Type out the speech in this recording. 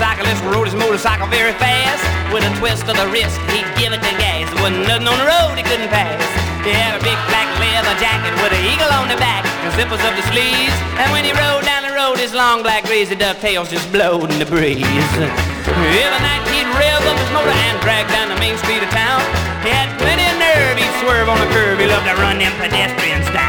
motorcyclist rode his motorcycle very fast. With a twist of the wrist, he'd give it the gas. Wasn't nothing on the road he couldn't pass. He had a big black leather jacket with an eagle on the back and zippers up the sleeves. And when he rode down the road, his long black greasy ducktails just blowed in the breeze. Every night he'd rev up his motor and drag down the main street of town. He had plenty of nerve, he'd swerve on the curb. He loved to run them pedestrians down.